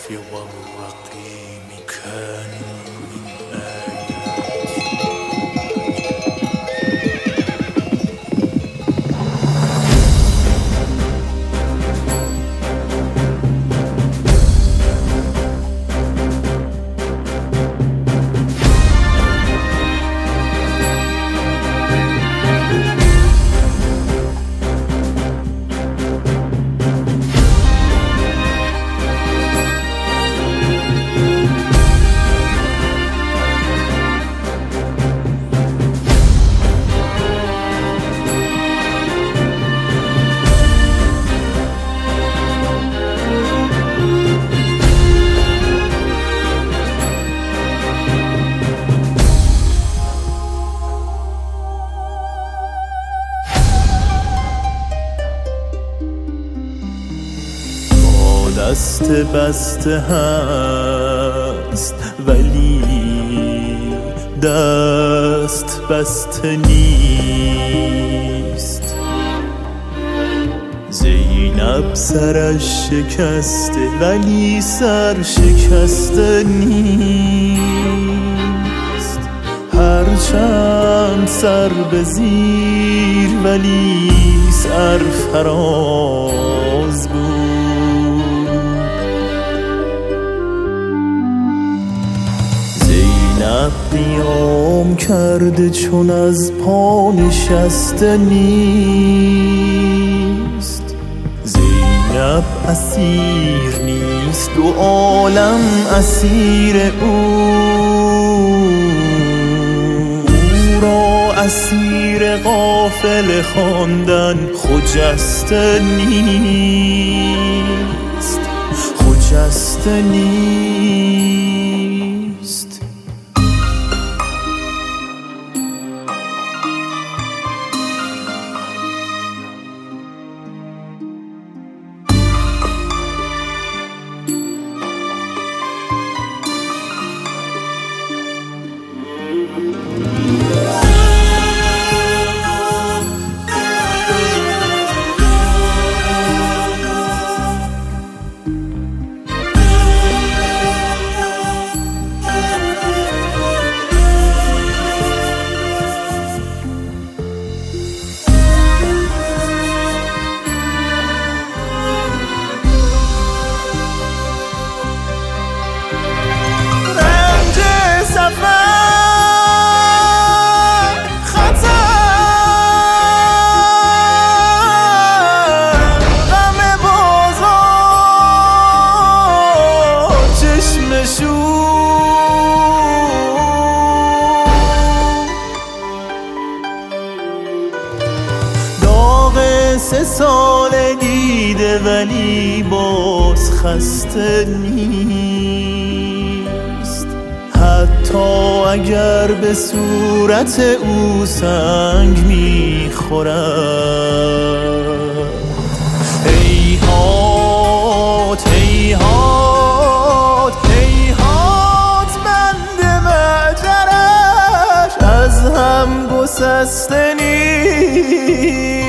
في ورقي مكان من آياتي. دست بسته هست ولی دست بسته نیست. زینب سرش شکسته ولی سر شکسته نیست. هرچند سر به زیر ولی سر فراز بود. قیام کرده چون از پا نشسته نیست. زینب اسیر نیست و عالم اسیر او را اسیر قافله خواندن خجسته نیست. خجسته نیست. سه سال دیده ولی باز خسته نیست. حتی اگر به صورت او سنگ میخورد. هیهات هیهات هیهات بند مجرش از هم گسسته نیست.